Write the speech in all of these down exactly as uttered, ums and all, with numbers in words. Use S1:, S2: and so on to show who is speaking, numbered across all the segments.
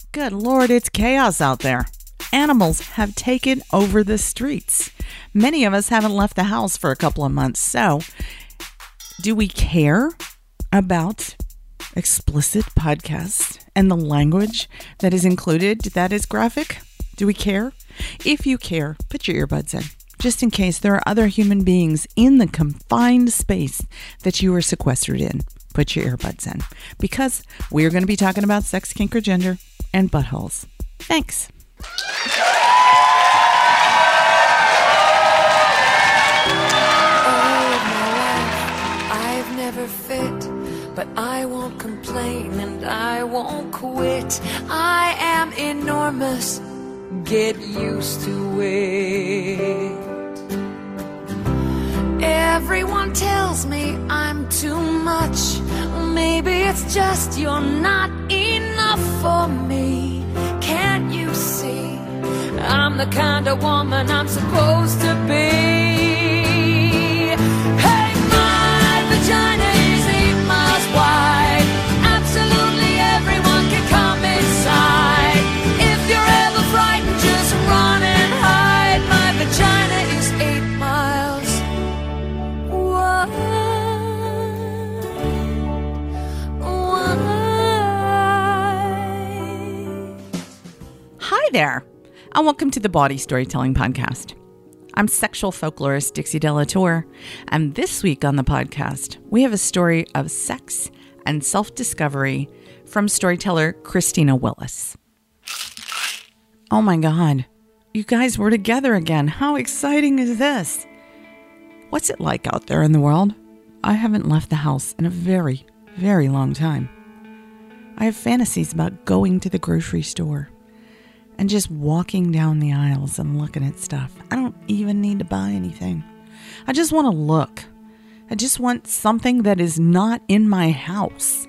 S1: Good Lord, it's chaos out there. Animals have taken over the streets. Many of us haven't left the house for a couple of months. So, do we care about explicit podcasts and the language that is included that is graphic? Do we care? If you care, put your earbuds in, just in case there are other human beings in the confined space that you are sequestered in. Put your earbuds in, because we're going to be talking about sex, kink, or gender, and buttholes. Thanks.
S2: I've never fit, but I won't complain and I won't quit. I am enormous. Get used to it. Everyone tells me I'm too much. Maybe it's just you're not enough for me. Can't you see? I'm the kind of woman I'm supposed to be. Hey, my vagina is eight miles wide. Absolutely everyone can come inside. If you're ever frightened, just run and hide. My vagina is eight miles wide. Wide.
S1: Hi there, and welcome to the Bawdy Storytelling Podcast. I'm sexual folklorist Dixie Delatour, and this week on the podcast, we have a story of sex and self-discovery from storyteller Christina Willis. Oh my God, you guys were together again. How exciting is this? What's it like out there in the world? I haven't left the house in a very, very long time. I have fantasies about going to the grocery store and just walking down the aisles and looking at stuff. I don't even need to buy anything. I just want to look. I just want something that is not in my house.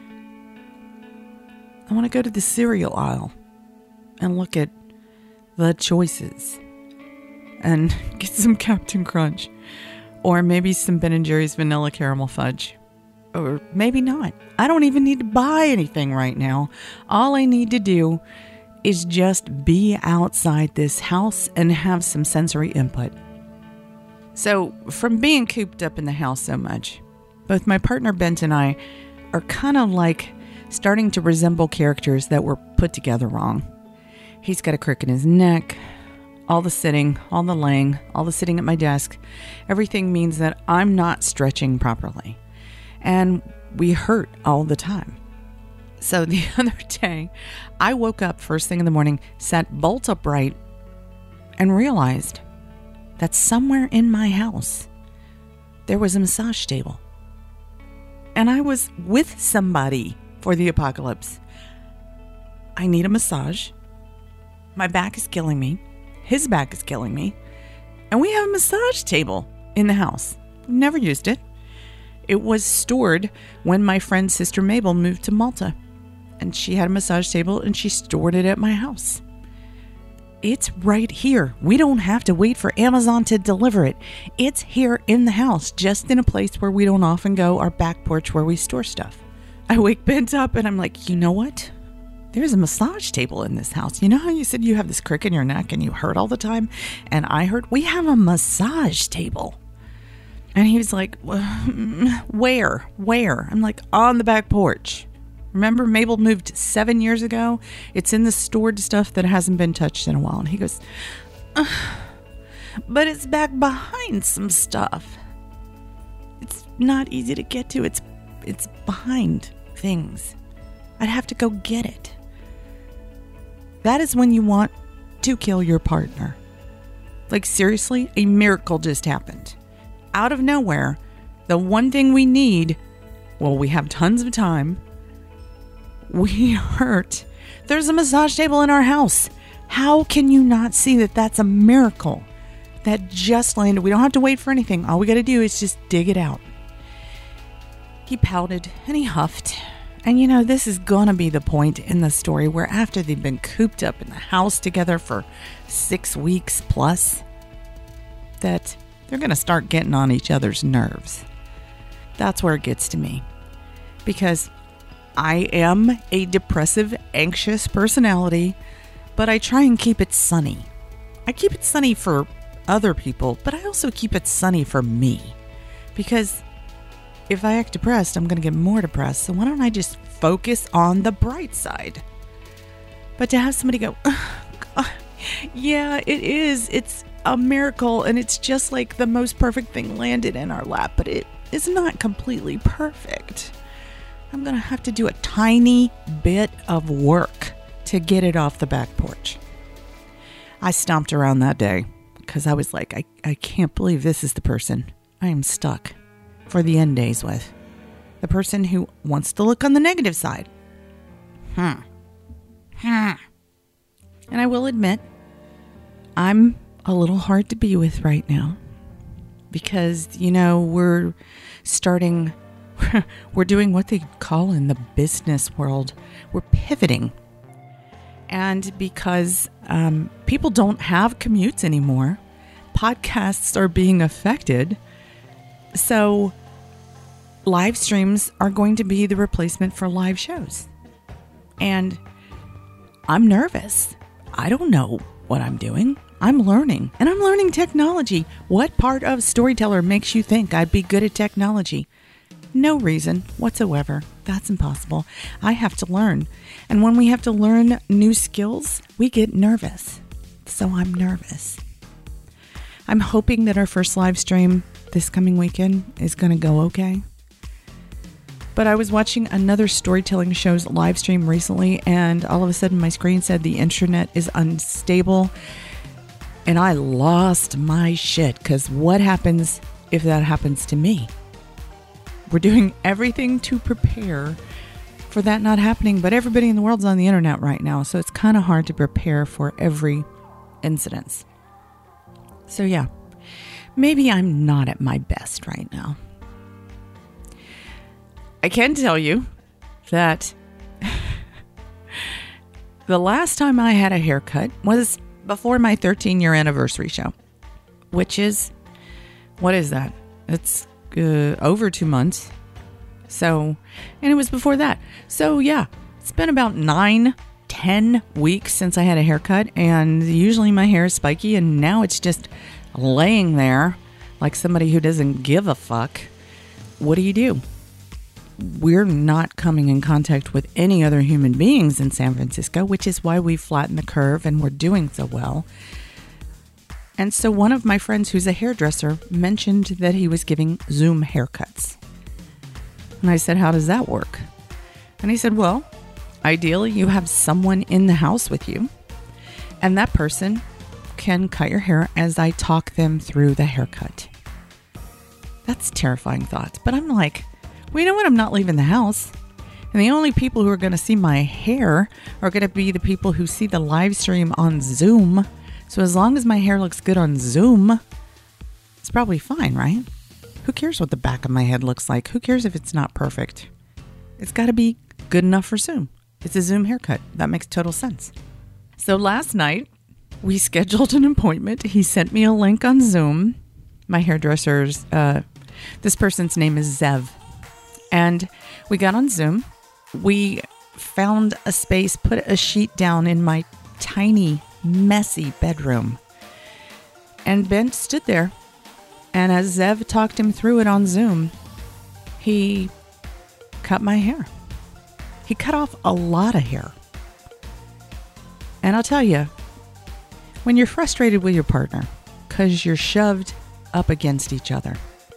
S1: I want to go to the cereal aisle and look at the choices and get some Captain Crunch, or maybe some Ben and Jerry's vanilla caramel fudge, or maybe not. I don't even need to buy anything right now. All I need to do is just be outside this house and have some sensory input. So, from being cooped up in the house so much, both my partner Bent and I are kind of like starting to resemble characters that were put together wrong. He's got a crook in his neck, all the sitting, all the laying, all the sitting at my desk. Everything means that I'm not stretching properly. And we hurt all the time. So the other day, I woke up first thing in the morning, sat bolt upright, and realized that somewhere in my house, there was a massage table. And I was with somebody for the apocalypse. I need a massage. My back is killing me. His back is killing me. And we have a massage table in the house. We've never used it. It was stored when my friend's sister Mabel moved to Malta. And she had a massage table and she stored it at my house. It's right here. We don't have to wait for Amazon to deliver it. It's here in the house, just in a place where we don't often go, our back porch where we store stuff. I wake Bent up and I'm like, you know what? There's a massage table in this house. You know how you said you have this crick in your neck and you hurt all the time? And I hurt. We have a massage table. And he was like, where? Where? I'm like, on the back porch. Remember, Mabel moved seven years ago? It's in the stored stuff that hasn't been touched in a while. And he goes, but it's back behind some stuff. It's not easy to get to. It's it's behind things. I'd have to go get it. That is when you want to kill your partner. Like, seriously, a miracle just happened. Out of nowhere, the one thing we need, well, we have tons of time. We hurt. There's a massage table in our house. How can you not see that that's a miracle that just landed? We don't have to wait for anything. All we got to do is just dig it out. He pouted and he huffed. And you know, this is going to be the point in the story where after they've been cooped up in the house together for six weeks plus, that they're going to start getting on each other's nerves. That's where it gets to me. Because I am a depressive, anxious personality, but I try and keep it sunny. I keep it sunny for other people, but I also keep it sunny for me. Because if I act depressed, I'm going to get more depressed. So why don't I just focus on the bright side? But to have somebody go, oh, yeah, it is. It's a miracle. And it's just like the most perfect thing landed in our lap. But it is not completely perfect. I'm going to have to do a tiny bit of work to get it off the back porch. I stomped around that day because I was like, I, I can't believe this is the person I am stuck for the end days with. The person who wants to look on the negative side. Hmm. Hmm. And I will admit, I'm a little hard to be with right now. Because, you know, we're starting, we're doing what they call in the business world, we're pivoting. And because um, people don't have commutes anymore, podcasts are being affected. So live streams are going to be the replacement for live shows. And I'm nervous. I don't know what I'm doing. I'm learning. And I'm learning technology. What part of Storyteller makes you think I'd be good at technology? No reason whatsoever. That's impossible. I have to learn. And when we have to learn new skills, we get nervous. So I'm nervous. I'm hoping that our first live stream this coming weekend is going to go okay. But I was watching another storytelling show's live stream recently, and all of a sudden my screen said the internet is unstable. And I lost my shit, because what happens if that happens to me? We're doing everything to prepare for that not happening, but everybody in the world's on the internet right now, so it's kind of hard to prepare for every incident. So yeah, maybe I'm not at my best right now. I can tell you that the last time I had a haircut was before my thirteen-year anniversary show, which is, what is that? It's uh, over two months. So, and it was before that. So yeah, it's been about nine, ten weeks since I had a haircut, and usually my hair is spiky, and now it's just laying there like somebody who doesn't give a fuck. What do you do? We're not coming in contact with any other human beings in San Francisco, which is why we flattened the curve and we're doing so well. And so one of my friends who's a hairdresser mentioned that he was giving Zoom haircuts. And I said, how does that work? And he said, well, ideally you have someone in the house with you, and that person can cut your hair as I talk them through the haircut. That's a terrifying thought. But I'm like, well, you know what? I'm not leaving the house. And the only people who are going to see my hair are going to be the people who see the live stream on Zoom. So as long as my hair looks good on Zoom, it's probably fine, right? Who cares what the back of my head looks like? Who cares if it's not perfect? It's got to be good enough for Zoom. It's a Zoom haircut. That makes total sense. So last night, we scheduled an appointment. He sent me a link on Zoom. My hairdresser's, uh, this person's name is Zev. And we got on Zoom. We found a space, put a sheet down in my tiny, messy bedroom. And Ben stood there. And as Zev talked him through it on Zoom, he cut my hair. He cut off a lot of hair. And I'll tell you, when you're frustrated with your partner because you're shoved up against each other,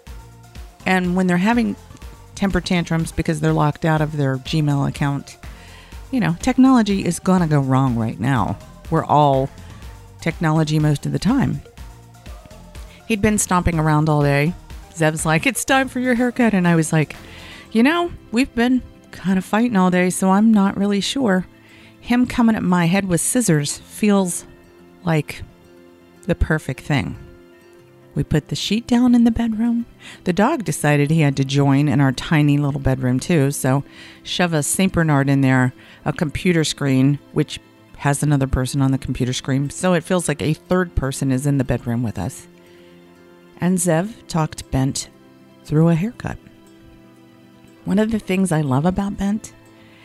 S1: and when they're having temper tantrums because they're locked out of their Gmail account, you know, technology is gonna go wrong right now. We're all technology most of the time. He'd been stomping around all day. Zev's like, it's time for your haircut. And I was like, you know, we've been kind of fighting all day, so I'm not really sure. Him coming at my head with scissors feels like the perfect thing. We put the sheet down in the bedroom. The dog decided he had to join in our tiny little bedroom too, so shove a Saint Bernard in there, a computer screen, which has another person on the computer screen, so it feels like a third person is in the bedroom with us. And Zev talked Bent through a haircut. One of the things I love about Bent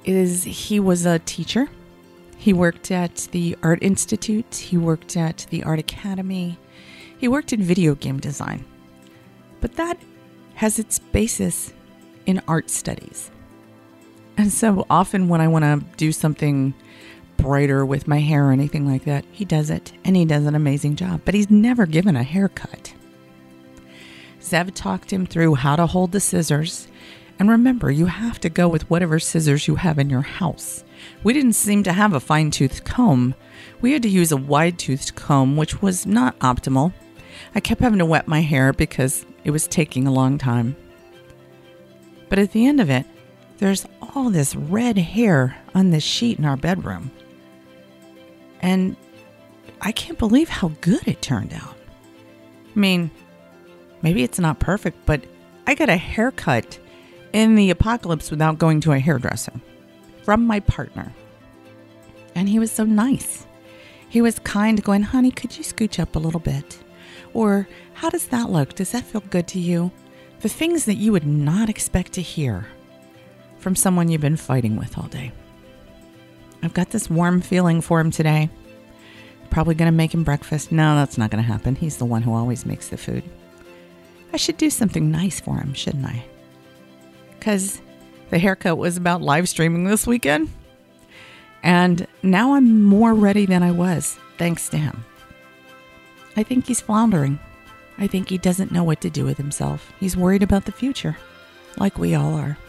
S1: is he was a teacher. He worked at the Art Institute. He worked at the Art Academy. He worked in video game design. But that has its basis in art studies. And so often when I want to do something brighter with my hair or anything like that, he does it, and he does an amazing job. But he's never given a haircut. Zev talked him through how to hold the scissors. And remember, you have to go with whatever scissors you have in your house. We didn't seem to have a fine-toothed comb. We had to use a wide-toothed comb, which was not optimal. I kept having to wet my hair because it was taking a long time. But at the end of it, there's all this red hair on this sheet in our bedroom. And I can't believe how good it turned out. I mean, maybe it's not perfect, but I got a haircut in the apocalypse without going to a hairdresser from my partner. And he was so nice. He was kind, going, honey, could you scooch up a little bit? Or, how does that look? Does that feel good to you? The things that you would not expect to hear from someone you've been fighting with all day. I've got this warm feeling for him today. Probably going to make him breakfast. No, that's not going to happen. He's the one who always makes the food. I should do something nice for him, shouldn't I? Because the haircut was about live streaming this weekend. And now I'm more ready than I was, thanks to him. I think he's floundering. I think he doesn't know what to do with himself. He's worried about the future, like we all are.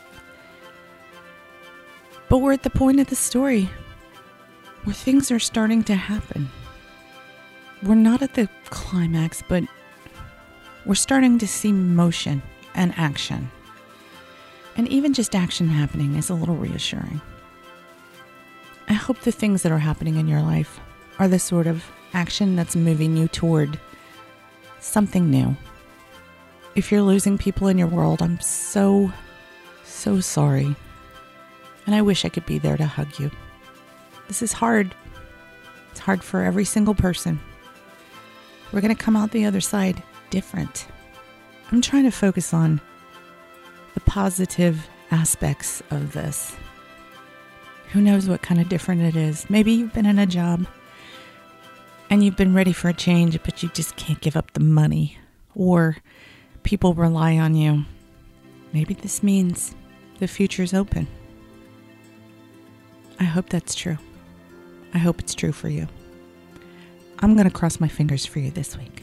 S1: But we're at the point of the story where things are starting to happen. We're not at the climax, but we're starting to see motion and action. And even just action happening is a little reassuring. I hope the things that are happening in your life are the sort of action that's moving you toward something new. If you're losing people in your world, I'm so, so sorry. And I wish I could be there to hug you. This is hard. It's hard for every single person. We're going to come out the other side different. I'm trying to focus on the positive aspects of this. Who knows what kind of different it is? Maybe you've been in a job and you've been ready for a change, but you just can't give up the money, or people rely on you. Maybe this means the future's open. I hope that's true. I hope it's true for you. I'm going to cross my fingers for you this week.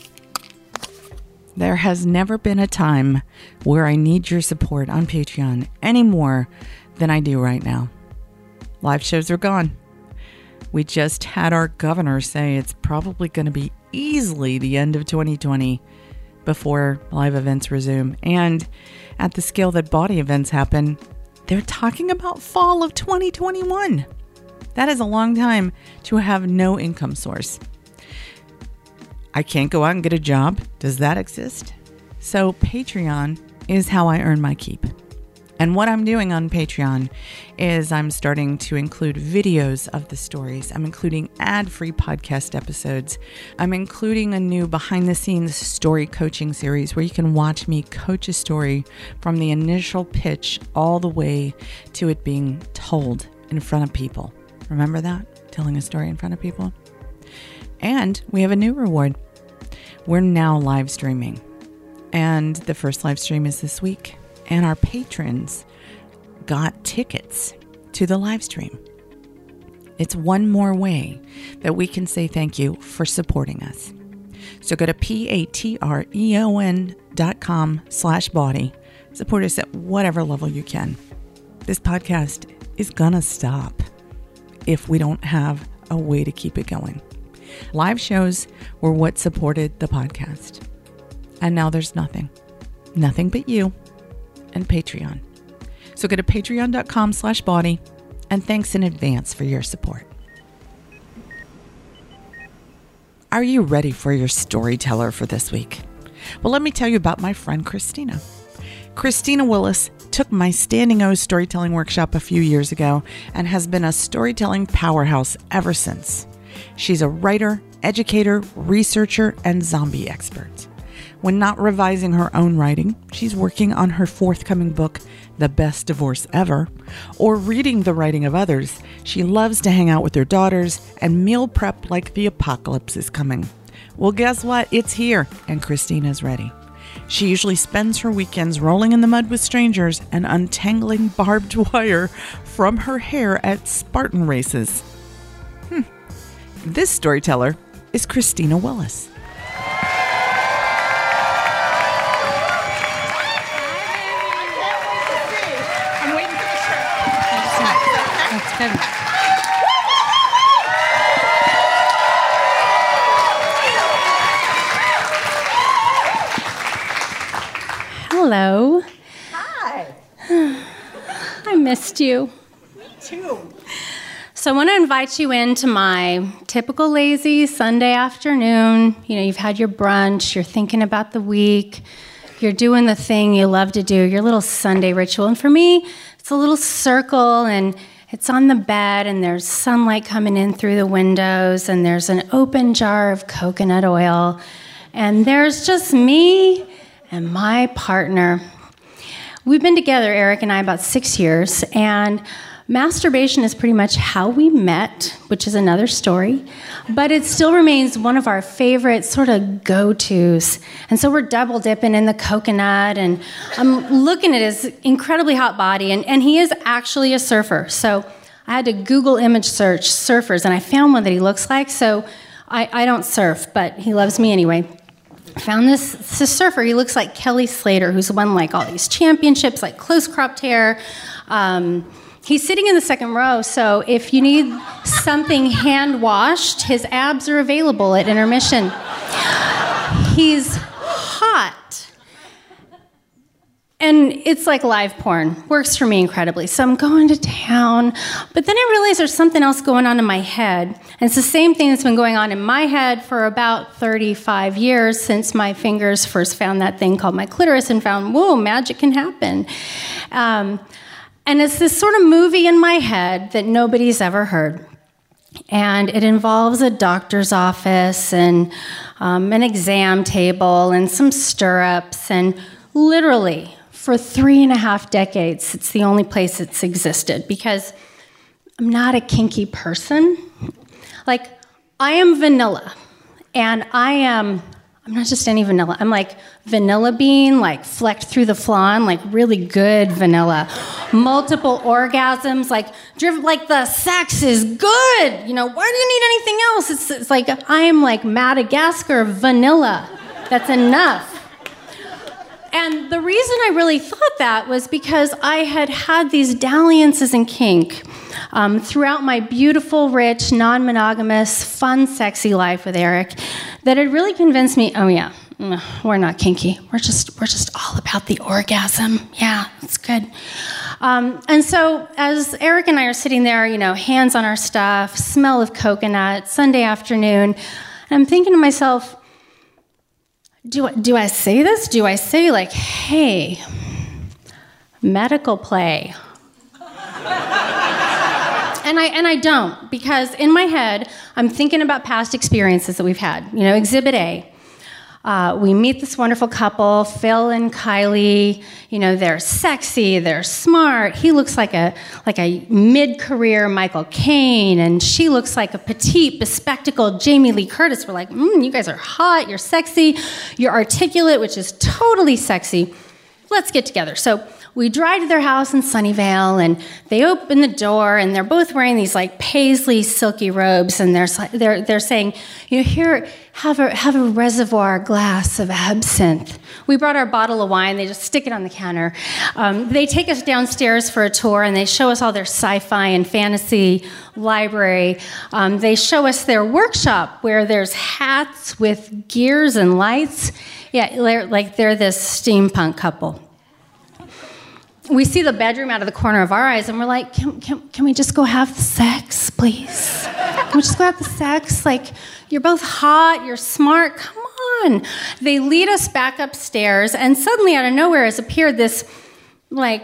S1: There has never been a time where I need your support on Patreon any more than I do right now. Live shows are gone. We just had our governor say it's probably going to be easily the end of twenty twenty before live events resume. And at the scale that body events happen, they're talking about fall of twenty twenty-one. That is a long time to have no income source. I can't go out and get a job. Does that exist? So Patreon is how I earn my keep. And what I'm doing on Patreon is I'm starting to include videos of the stories. I'm including ad-free podcast episodes. I'm including a new behind-the-scenes story coaching series where you can watch me coach a story from the initial pitch all the way to it being told in front of people. Remember that? Telling a story in front of people? And we have a new reward. We're now live streaming. And the first live stream is this week. And our patrons got tickets to the live stream. It's one more way that we can say thank you for supporting us. So go to P-A-T-R-E-O-N dot com slash body. Support us at whatever level you can. This podcast is gonna stop if we don't have a way to keep it going. Live shows were what supported the podcast. And now there's nothing. Nothing but you and Patreon. So go to patreon dot com slash body, and thanks in advance for your support. Are you ready for your storyteller for this week? Well, let me tell you about my friend Christina. Christina Willis took my Standing O storytelling workshop a few years ago and has been a storytelling powerhouse ever since. She's a writer, educator, researcher, and zombie expert. When not revising her own writing, she's working on her forthcoming book, The Best Divorce Ever, or reading the writing of others. She loves to hang out with her daughters and meal prep like the apocalypse is coming. Well, guess what? It's here, and Christina's ready. She usually spends her weekends rolling in the mud with strangers and untangling barbed wire from her hair at Spartan races. Hmm. This storyteller is Christina Willis.
S3: Good. Hello.
S4: Hi.
S3: I missed you.
S4: Me too.
S3: So I want to invite you into my typical lazy Sunday afternoon. You know, you've had your brunch, you're thinking about the week, you're doing the thing you love to do, your little Sunday ritual. And for me, it's a little circle, and it's on the bed, and there's sunlight coming in through the windows, and there's an open jar of coconut oil, and there's just me and my partner. We've been together, Eric and I, about six years, and masturbation is pretty much how we met, which is another story, but it still remains one of our favorite sort of go-tos. And so we're double dipping in the coconut, and I'm looking at his incredibly hot body, and, and he is actually a surfer. So I had to Google image search surfers, and I found one that he looks like. So I, I don't surf, but he loves me anyway. I found this, this surfer. He looks like Kelly Slater, who's won like all these championships, like close cropped hair. Um, He's sitting in the second row, so if you need something hand-washed, his abs are available at intermission. He's hot. And it's like live porn. Works for me incredibly. So I'm going to town, but then I realize there's something else going on in my head. And it's the same thing that's been going on in my head for about thirty-five years since my fingers first found that thing called my clitoris and found, whoa, magic can happen. Um... And it's this sort of movie in my head that nobody's ever heard. And it involves a doctor's office and um, an exam table and some stirrups. And literally, for three and a half decades, it's the only place it's existed because I'm not a kinky person. Like, I am vanilla. And I am... I'm not just any vanilla. I'm like vanilla bean, like flecked through the flan, like really good vanilla. Multiple orgasms, like driven, like the sex is good. You know, why do you need anything else? It's, it's like I am like Madagascar vanilla. That's enough. And the reason I really thought that was because I had had these dalliances in kink um, throughout my beautiful, rich, non-monogamous, fun, sexy life with Eric that had really convinced me, oh yeah, we're not kinky. We're just we're just all about the orgasm. Yeah, it's good. Um, and so as Eric and I are sitting there, you know, hands on our stuff, smell of coconut, Sunday afternoon, and I'm thinking to myself, Do I, do I say this? Do I say, like, hey, medical play? and I and I don't, because in my head, I'm thinking about past experiences that we've had. You know, Exhibit A. Uh, we meet this wonderful couple, Phil and Kylie. You know, they're sexy, they're smart. He looks like a like a mid-career Michael Caine, and she looks like a petite, bespectacled Jamie Lee Curtis. We're like, mm, you guys are hot, you're sexy, you're articulate, which is totally sexy. Let's get together. So we drive to their house in Sunnyvale, and they open the door, and they're both wearing these like paisley, silky robes, and they're they're they're saying, you know, here, have a have a reservoir glass of absinthe. We brought our bottle of wine. They just stick it on the counter. Um, they take us downstairs for a tour, and they show us all their sci-fi and fantasy library. Um, they show us their workshop where there's hats with gears and lights. Yeah, they're, like they're this steampunk couple. We see the bedroom out of the corner of our eyes, and we're like, can, can, can we just go have the sex, please? Can we just go have the sex? Like, you're both hot, you're smart, come on. They lead us back upstairs, and suddenly out of nowhere has appeared this, like,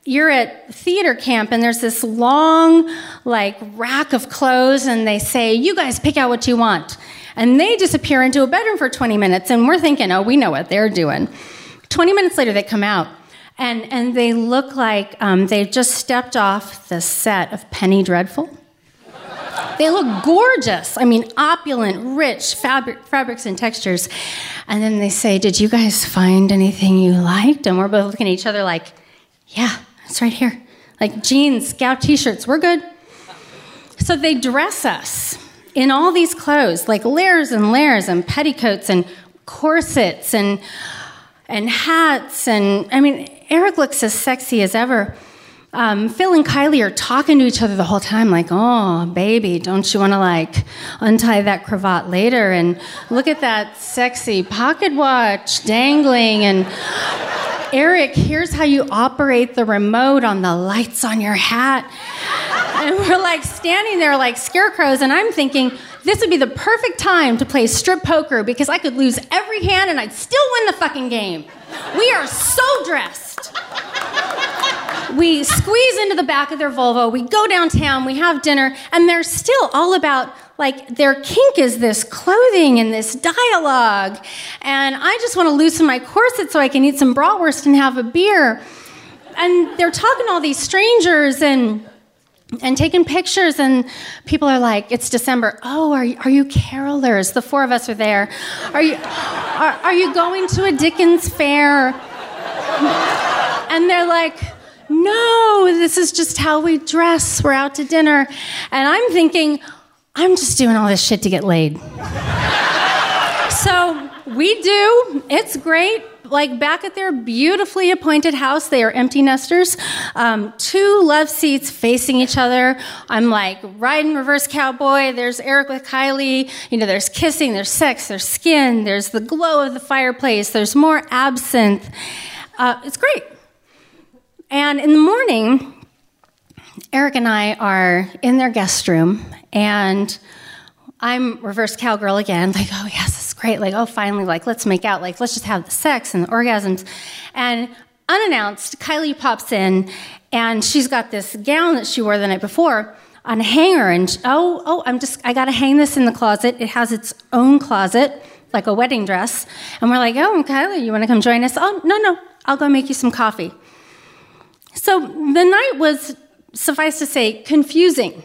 S3: you're at theater camp and there's this long, like, rack of clothes, and they say, you guys pick out what you want. And they disappear into a bedroom for twenty minutes, and we're thinking, oh, we know what they're doing. twenty minutes later, they come out, and, and they look like um, they've just stepped off the set of Penny Dreadful. They look gorgeous. I mean, opulent, rich fabric, fabrics and textures. And then they say, did you guys find anything you liked? And we're both looking at each other like, yeah, it's right here. Like jeans, Scout t-shirts, we're good. So they dress us in all these clothes, like layers and layers and petticoats and corsets and and hats. And I mean, Eric looks as sexy as ever. Um, Phil and Kylie are talking to each other the whole time, like, oh, baby, don't you want to, like, untie that cravat later? And look at that sexy pocket watch dangling. And Eric, here's how you operate the remote on the lights on your hat. And we're, like, standing there like scarecrows, and I'm thinking, this would be the perfect time to play strip poker because I could lose every hand and I'd still win the fucking game. We are so dressed. We squeeze into the back of their Volvo, we go downtown, we have dinner, and they're still all about, like, their kink is this clothing and this dialogue. And I just want to loosen my corset so I can eat some bratwurst and have a beer. And they're talking to all these strangers and and taking pictures, and people are like, it's December. Oh, are you, are you carolers? The four of us are there. Are you, are, are you going to a Dickens fair? And they're like, no, this is just how we dress. We're out to dinner. And I'm thinking, I'm just doing all this shit to get laid. So we do. It's great. Like back at their beautifully appointed house, they are empty nesters. Um, two love seats facing each other. I'm like riding reverse cowboy. There's Eric with Kylie. You know, there's kissing, there's sex, there's skin, there's the glow of the fireplace, there's more absinthe. Uh, it's great. And in the morning, Eric and I are in their guest room, and I'm reverse cowgirl again, like, oh, yes, this is great. Like, oh, finally, like, let's make out. Like, let's just have the sex and the orgasms. And unannounced, Kylie pops in, and she's got this gown that she wore the night before on a hanger. And, oh, oh, I'm just, I got to hang this in the closet. It has its own closet, like a wedding dress. And we're like, oh, Kylie, you want to come join us? Oh, no, no, I'll go make you some coffee. So the night was, suffice to say, confusing.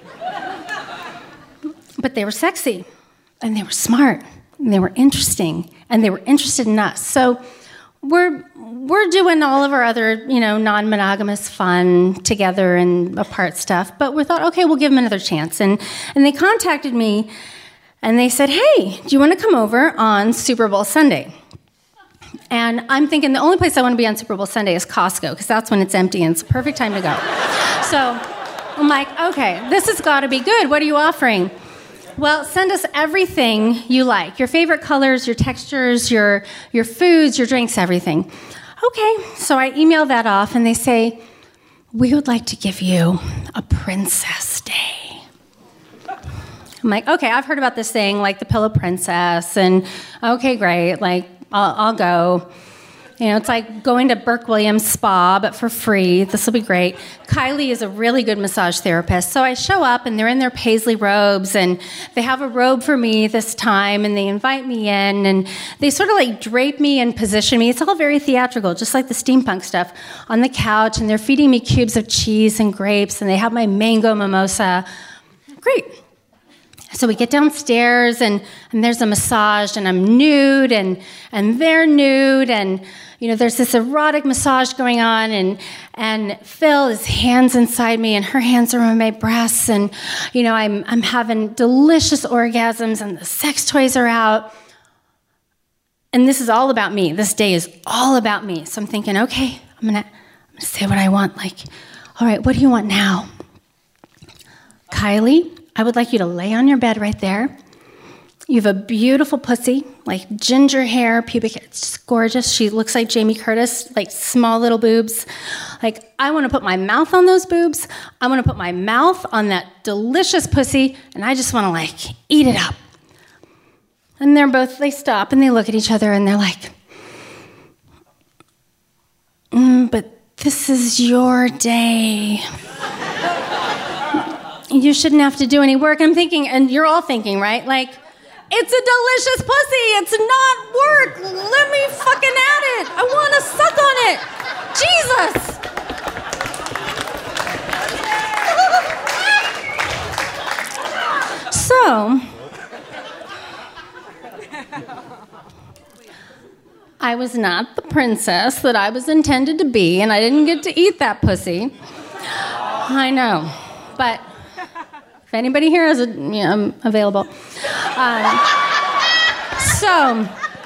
S3: But they were sexy, and they were smart, and they were interesting, and they were interested in us. So we're we're doing all of our other, you know, non-monogamous fun together and apart stuff. But we thought, okay, we'll give them another chance. And and they contacted me, and they said, hey, do you want to come over on Super Bowl Sunday? And I'm thinking the only place I want to be on Super Bowl Sunday is Costco, because that's when it's empty, and it's the perfect time to go. So I'm like, okay, this has got to be good. What are you offering? Well, send us everything you like. Your favorite colors, your textures, your your foods, your drinks, everything. Okay, so I email that off, and they say, we would like to give you a princess day. I'm like, okay, I've heard about this thing, like the Pillow Princess, and okay, great, like, I'll, I'll go. You know, it's like going to Burke Williams Spa, but for free. This will be great. Kylie is a really good massage therapist. So I show up, and they're in their paisley robes, and they have a robe for me this time, and they invite me in, and they sort of like drape me and position me. It's all very theatrical, just like the steampunk stuff, on the couch, and they're feeding me cubes of cheese and grapes, and they have my mango mimosa. Great. So we get downstairs, and, and there's a massage, and I'm nude, and and they're nude, and you know there's this erotic massage going on, and and Phil, his hands inside me, and her hands are on my breasts, and you know I'm I'm having delicious orgasms, and the sex toys are out, and this is all about me. This day is all about me. So I'm thinking, okay, I'm gonna I'm gonna say what I want. Like, all right, what do you want now, Kylie? I would like you to lay on your bed right there. You have a beautiful pussy, like ginger hair, pubic hair. It's just gorgeous. She looks like Jamie Curtis, like small little boobs. Like, I want to put my mouth on those boobs. I want to put my mouth on that delicious pussy, and I just want to, like, eat it up. And they're both, they stop, and they look at each other, and they're like, mm, but this is your day. You shouldn't have to do any work. I'm thinking, and you're all thinking, right? Like, it's a delicious pussy. It's not work. Let me fucking at it. I want to suck on it. Jesus. So, I was not the princess that I was intended to be, and I didn't get to eat that pussy. I know, but if anybody here is, you know, I'm available. Um, so,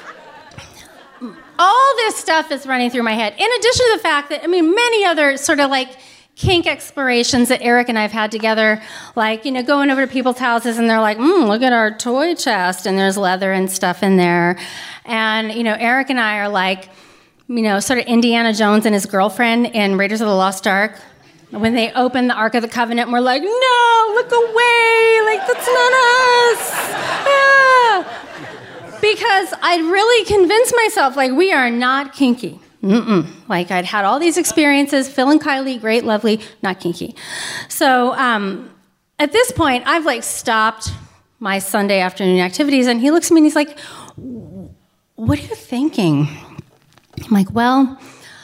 S3: all this stuff is running through my head. In addition to the fact that, I mean, many other sort of like kink explorations that Eric and I have had together, like, you know, going over to people's houses and they're like, mm, look at our toy chest, and there's leather and stuff in there. And, you know, Eric and I are like, you know, sort of Indiana Jones and his girlfriend in Raiders of the Lost Ark. When they open the Ark of the Covenant, and we're like, no, look away, like, that's not us. Ah. Because I'd really convinced myself, like, we are not kinky. Mm-mm. Like, I'd had all these experiences, Phil and Kylie, great, lovely, not kinky. So um, at this point, I've, like, stopped my Sunday afternoon activities, and he looks at me and he's like, what are you thinking? I'm like, well,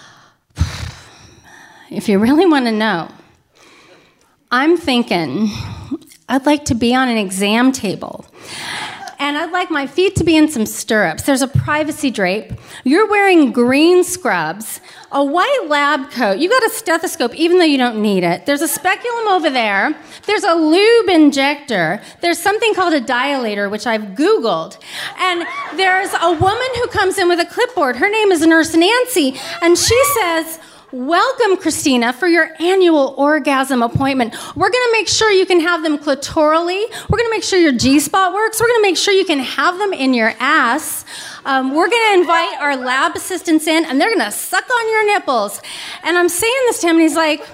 S3: if you really want to know, I'm thinking I'd like to be on an exam table. And I'd like my feet to be in some stirrups. There's a privacy drape. You're wearing green scrubs, a white lab coat. You got a stethoscope, even though you don't need it. There's a speculum over there. There's a lube injector. There's something called a dilator, which I've Googled. And there's a woman who comes in with a clipboard. Her name is Nurse Nancy. And she says, welcome, Christina, for your annual orgasm appointment. We're going to make sure you can have them clitorally. We're going to make sure your G-spot works. We're going to make sure you can have them in your ass. Um, we're going to invite our lab assistants in, and they're going to suck on your nipples. And I'm saying this to him, and he's like,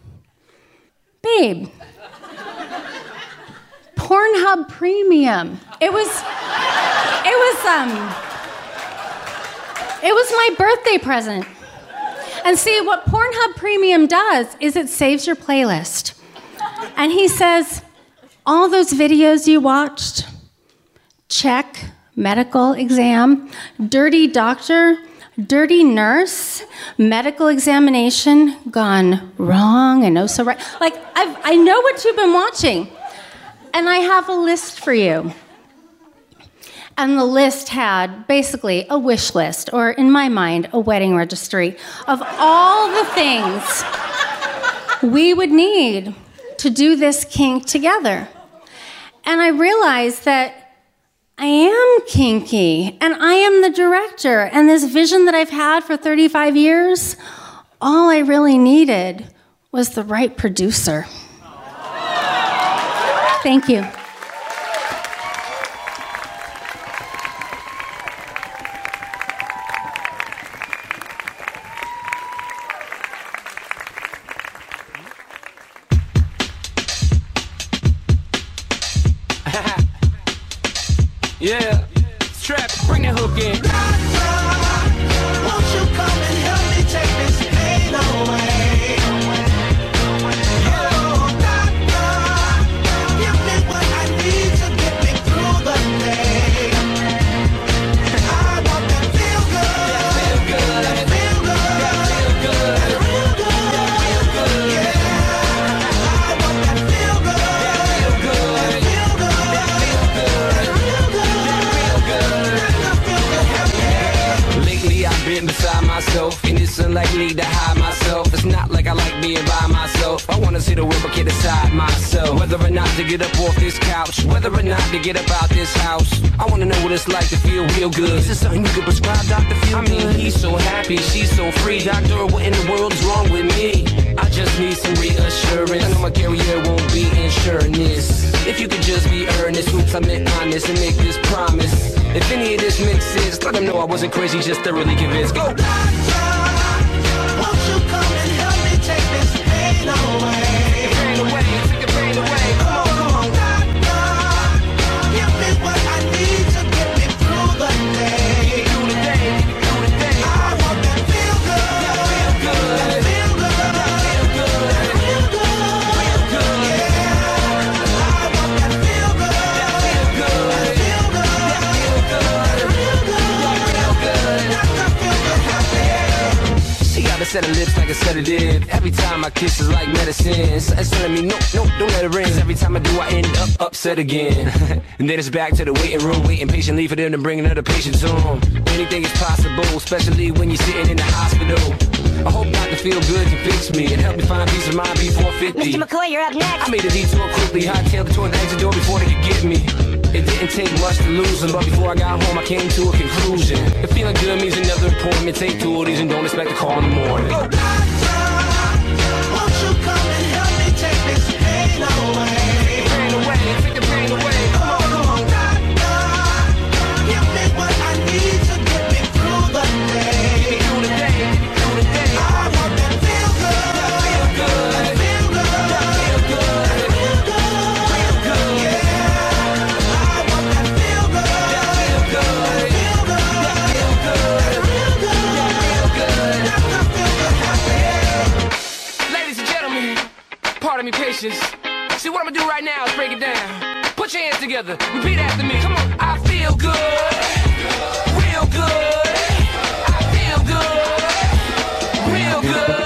S3: babe, Pornhub Premium. It was, it was, um, it was my birthday present. And see, what Pornhub Premium does is it saves your playlist. And he says, all those videos you watched, check, medical exam, dirty doctor, dirty nurse, medical examination, gone wrong and oh so right. Like, I've, I know what you've been watching. And I have a list for you. And the list had basically a wish list, or in my mind, a wedding registry, of all the things we would need to do this kink together. And I realized that I am kinky, and I am the director, and this vision that I've had for thirty-five years, all I really needed was the right producer. Thank you.
S5: Yeah, strap, bring the hook in. Won't you come and help me take this pain away? Oh, doctor, give me what I need to get me through the day. I want that feel good, feel good, that feel good, that feel good, that real good, yeah. I want that feel good, feel good, that feel good, that feel good, that real good. Lately I've been beside myself, and it's unlikely to hide myself. It's not like I like being by myself. I wanna see the world, but can't decide myself whether or not to get up off this couch, whether or not to get up out this house. I wanna know what it's like to feel real good. Is this something you could prescribe, Doctor Feel? I mean, he's so happy, she's so free. Doctor, what in the world is wrong with me? I just need some reassurance. I know my carrier won't be insuring this. If you could just be earnest, oops, I meant honest, and make this promise. If any of this makes sense, let them know I wasn't crazy, just thoroughly convinced. Go! Doctor, won't you come and help me take this pain away? Take the pain away, take the pain away. Come on, come on. Doctor, give me what I need to get me through the day. Through the day, through the day. I want that feel good, that feel good, that feel good. set her lips like a sedative. Every time I kiss is like medicine. It's telling me, no, no, don't let it ring. 'Cause every time I do, I end up upset again. And then it's back to the waiting room, waiting patiently for them to bring another patient to them. Anything is possible, especially when you're sitting in the hospital. I hope Doctor Feel Good can fix me and help me find peace of mind before fifty.
S4: Mister McCoy, you're up next.
S5: I made a detour quickly, hightailed toward the exit door before they could get me. It didn't take much to lose them, but before I got home, I came to a conclusion. If feeling good means another appointment, take two of these and don't expect to call in the morning.
S6: Go, doctor, won't you come and help me take this pain away?
S5: Pain away, take the pain away.
S6: Come on, come on, doctor, give me what I need to get me through the day.
S5: Through the day, through the day.
S6: I want that feel good, feel good, feel good, feel good, feel good, feel good, yeah. I want that feel good, feel good, feel good, feel good, feel good, Doctor Feel Good happy.
S5: Ladies and gentlemen, pardon me, patience. See, what I'm gonna do right now is break it down. Put your hands together, repeat after me. Come on. I feel good, real good. I feel good, real good.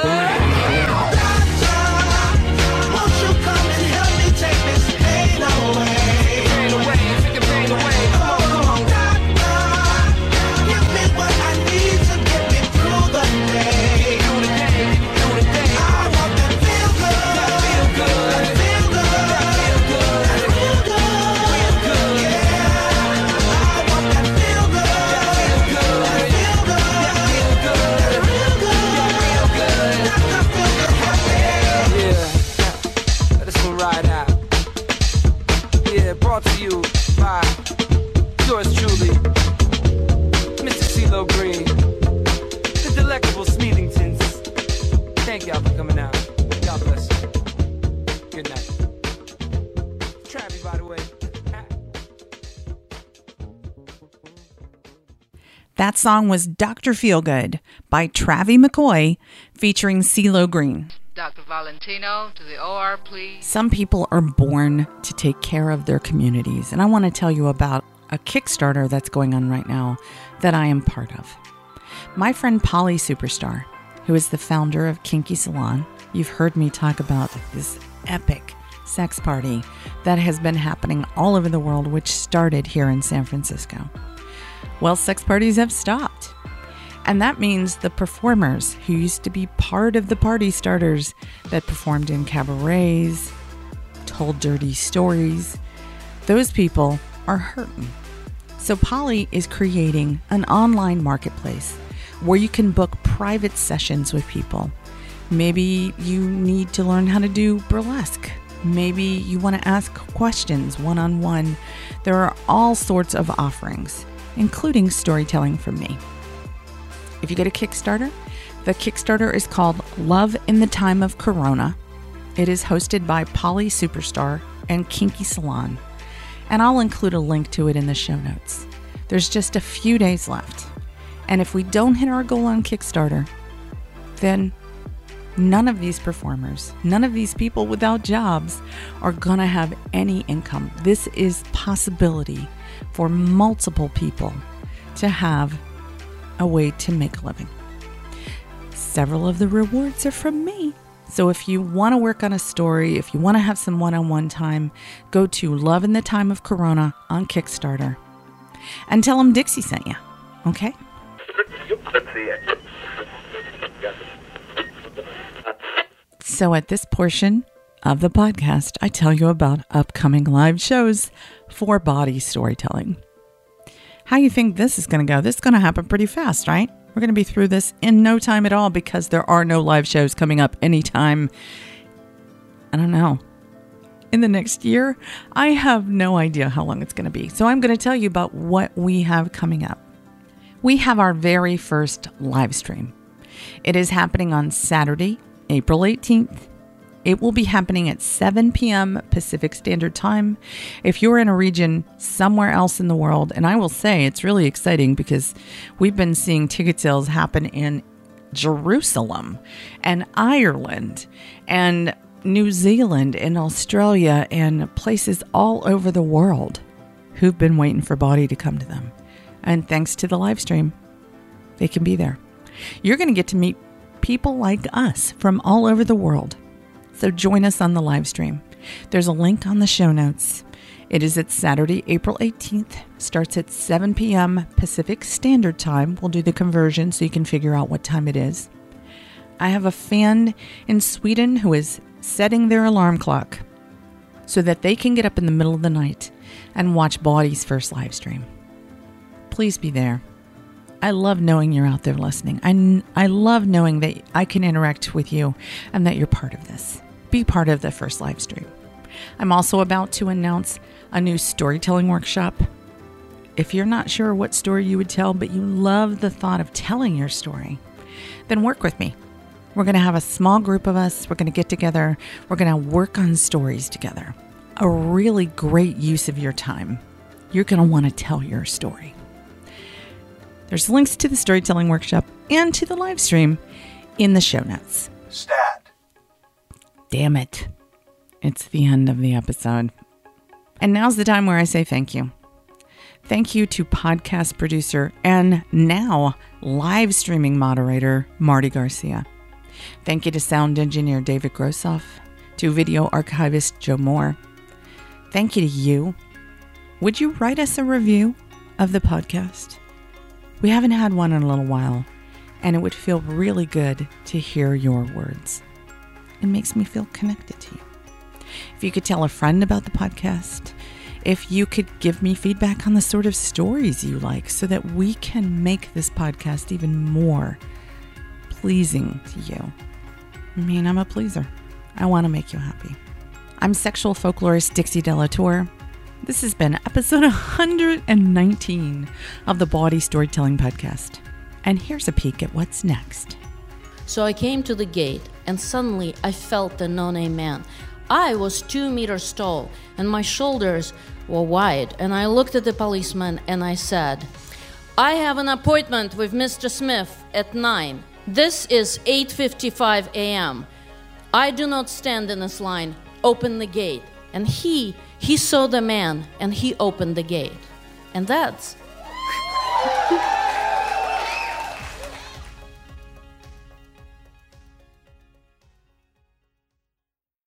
S6: Won't you come and help me take this pain away?
S5: Pain away, take the pain away.
S6: Come on, come on, doctor, give me what I need to get me through the day.
S5: Through the day, through the day.
S6: I want that feel good, feel good, feel good, feel good, feel good, feel good, yeah. I want that feel good, feel good, feel good, feel good, feel good, Doctor Feel Good happy.
S5: Yeah, let us go ride out. Yeah, brought to you by yours truly, Mister CeeLo Green, the delectable Smeethingtons. Thank y'all for coming out. God bless you. Good night. Travi, by the way.
S1: That song was Doctor Feelgood by Travie McCoy featuring CeeLo Green.
S7: Doctor Valentino, to the O R, please.
S1: Some people are born to take care of their communities, and I want to tell you about a Kickstarter that's going on right now that I am part of. My friend Polly Superstar, who is the founder of Kinky Salon, you've heard me talk about this epic sex party that has been happening all over the world, which started here in San Francisco. Well, sex parties have stopped. And that means the performers who used to be part of the party starters that performed in cabarets, told dirty stories, those people are hurting. So Polly is creating an online marketplace where you can book private sessions with people. Maybe you need to learn how to do burlesque. Maybe you want to ask questions one-on-one. There are all sorts of offerings, including storytelling from me. If you go to Kickstarter, the Kickstarter is called Love in the Time of Corona. It is hosted by Polly Superstar and Kinky Salon, and I'll include a link to it in the show notes. There's just a few days left, and if we don't hit our goal on Kickstarter, then none of these performers, none of these people without jobs are gonna have any income. This is possibility for multiple people to have a way to make a living. Several of the rewards are from me. So if you want to work on a story, if you want to have some one-on-one time, go to Love in the Time of Corona on Kickstarter and tell them Dixie sent you. Okay? So at this portion of the podcast, I tell you about upcoming live shows for body storytelling. How you think this is going to go? This is going to happen pretty fast, right? We're going to be through this in no time at all because there are no live shows coming up anytime, I don't know, in the next year. I have no idea how long it's going to be. So I'm going to tell you about what we have coming up. We have our very first live stream. It is happening on Saturday, April eighteenth. It will be happening at seven p.m. Pacific Standard Time. If you're in a region somewhere else in the world, and I will say it's really exciting because we've been seeing ticket sales happen in Jerusalem and Ireland and New Zealand and Australia and places all over the world who've been waiting for Body to come to them. And thanks to the live stream, they can be there. You're going to get to meet people like us from all over the world. So join us on the live stream. There's a link on the show notes. It is at Saturday, April eighteenth. Starts at seven p.m. Pacific Standard Time. We'll do the conversion so you can figure out what time it is. I have a fan in Sweden who is setting their alarm clock so that they can get up in the middle of the night and watch Body's first live stream. Please be there. I love knowing you're out there listening. I, I love knowing that I can interact with you and that you're part of this. Be part of the first live stream. I'm also about to announce a new storytelling workshop. If you're not sure what story you would tell, but you love the thought of telling your story, then work with me. We're going to have a small group of us. We're going to get together. We're going to work on stories together. A really great use of your time. You're going to want to tell your story. There's links to the storytelling workshop and to the live stream in the show notes.
S6: Stat.
S1: Damn it. It's the end of the episode. And now's the time where I say thank you. Thank you to podcast producer and now live streaming moderator, Marty Garcia. Thank you to sound engineer, David Grossoff, to video archivist, Joe Moore. Thank you to you. Would you write us a review of the podcast? We haven't had one in a little while, and it would feel really good to hear your words. It makes me feel connected to you. If you could tell a friend about the podcast, if you could give me feedback on the sort of stories you like so that we can make this podcast even more pleasing to you. I mean, I'm a pleaser. I want to make you happy. I'm sexual folklorist Dixie Delatour. This has been episode one hundred nineteen of the Bawdy Storytelling Podcast. And here's a peek at what's next.
S8: So I came to the gate, and suddenly I felt the no-name man. I was two meters tall, and my shoulders were wide, and I looked at the policeman and I said, I have an appointment with Mister Smith at nine. This is eight fifty-five a.m. I do not stand in this line. Open the gate. And he, he saw the man, and he opened the gate. And that's